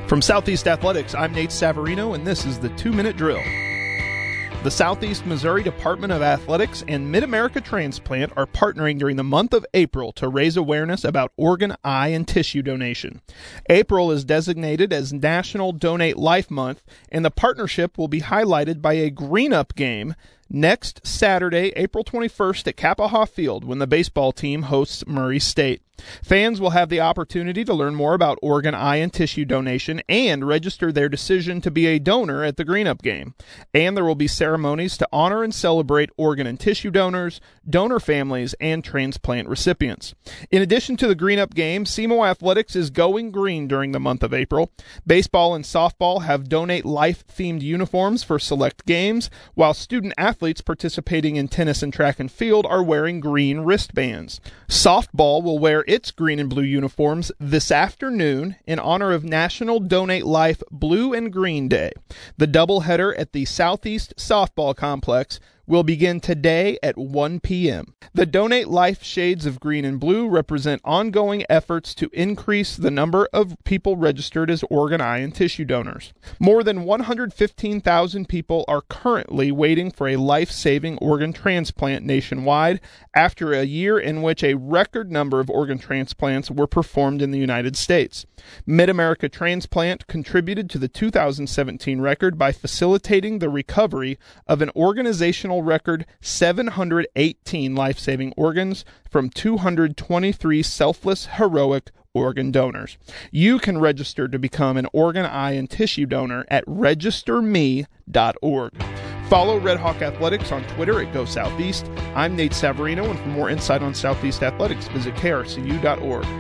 From Southeast Athletics, I'm Nate Savarino, and this is the 2-Minute Drill. The Southeast Missouri Department of Athletics and Mid-America Transplant are partnering during the month of April to raise awareness about organ, eye, and tissue donation. April is designated as National Donate Life Month, and the partnership will be highlighted by a green-up game next Saturday, April 21st at Kappaugh Field when the baseball team hosts Murray State. Fans will have the opportunity to learn more about organ, eye, and tissue donation and register their decision to be a donor at the Green-Up game. And there will be ceremonies to honor and celebrate organ and tissue donors, donor families, and transplant recipients. In addition to the Green-Up game, SEMO Athletics is going green during the month of April. Baseball and softball have Donate Life-themed uniforms for select games, while student athletes participating in tennis and track and field are wearing green wristbands. Softball will wear its green and blue uniforms this afternoon in honor of National Donate Life Blue and Green Day. The doubleheader at the Southeast Softball Complex will begin today at 1 p.m. The Donate Life shades of green and blue represent ongoing efforts to increase the number of people registered as organ, eye, and tissue donors. More than 115,000 people are currently waiting for a life-saving organ transplant nationwide after a year in which a record number of organ transplants were performed in the United States. Mid-America Transplant contributed to the 2017 record by facilitating the recovery of an organizational record 718 life-saving organs from 223 selfless, heroic organ donors. You can register to become an organ, eye, and tissue donor at registerme.org. Follow Red Hawk Athletics on Twitter at GoSoutheast. I'm Nate Savarino, and for more insight on Southeast Athletics, visit krcu.org.